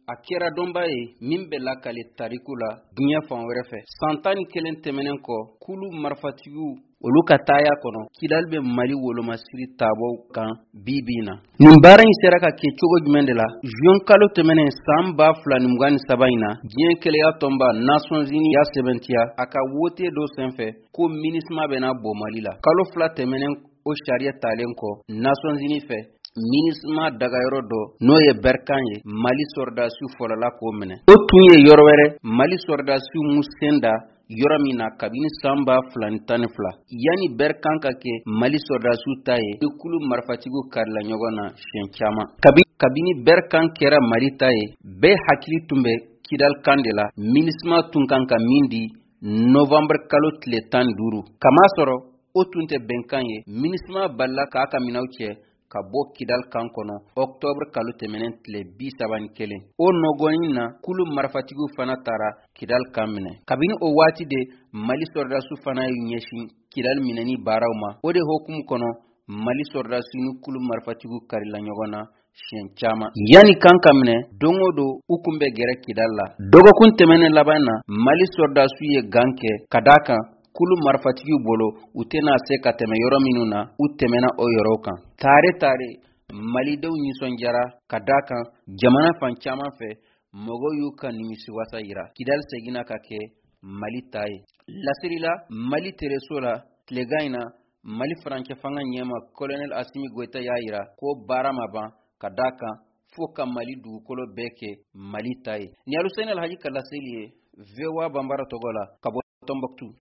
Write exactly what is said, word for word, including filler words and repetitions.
a kɛra dɔnba ye min bɛ lakale tariku la diɲɛ fan wɛrɛ fɛ. San tan ni kelen tɛmɛnen kɔ kulu marifatigiw olu ka taaya kɔnɔ kidali bɛ Mali wolomasiri taabɔw kan bi bi in na. Nin baara in sera ka kɛ cogo jumɛn de la? Juin kalo tɛmɛnen san ba fila ni mugan ni saba in na diɲɛ kɛlɛya tɔnba Nations Unies y'a sɛbɛntiya a ka wote dɔ senfɛ ko MINUSMA bɛna bɔ Mali la. Kalo fila tɛmɛnen o sariya talen kɔ Nations Unies fɛ MINUSMA dagayɔrɔ dɔ n'o ye Berkan ye Mali sɔrdasiw fɔlɔla k'o minɛ. O tun ye yɔrɔ wɛrɛ Mali sɔrdasiw mu sen da yɔrɔ min na kabini san ba fila ni tan ni fila yanni Berkan ka kɛ Mali sɔrdasiw ta ye kulu marifatigiw karila ɲɔgɔn na siɲɛ caman. Kabi, kabini Berkan kɛra Mali ta ye bɛɛ hakili tun bɛ Kidal kan de la MINUSMA tun kan ka min di Novembre kalo tile tan ni duuru. Kamasɔrɔ o tun tɛ bɛnkan ye MINUSMA balila k'a ka minɛw cɛ ka bɔ Kidal kan kɔnɔ Octobre kalo tɛmɛnen tile bi saba ni kelen. O nɔgɔnin na kulu marifatigiw fana taara Kidal kan minɛ. Kabini o waati de Mali sɔrdasiw fana y'u ɲɛsin Kidal minɛni baaraw ma. O de hokumu kɔnɔ Mali sɔrdasiw ni kulu marifatigiw karila ɲɔgɔn na siɲɛ caman. Yani kan ka minɛ don o don u kun bɛ gɛrɛ Kidal la. Dɔgɔkun tɛmɛnen laban na Mali sɔrdasiw ye gan kɛ ka d'a kan kulu marifatigiw bolo u tɛna se ka tɛmɛ yɔrɔ minnu na u tɛmɛna o yɔrɔw kan. Tare tare Malidenw nisɔndiyara ka d'a kan jamana fan caman fɛ mɔgɔw y'u ka nimisiwasa yira. Kidal seginna ka kɛ Mali ta ye. Lasiri la Mali tereso la tilegan in na Mali farancɛ fanga ɲɛma Colonel Assimi Goïta y'a yira ko baara ma ban ka d'a kan fo ka Mali dugukolo bɛɛ kɛ Mali ta ye. Ni Aluseni Alhaji ka laseli ye V O A Banbara tɔgɔ la ka bɔ Tombouctou.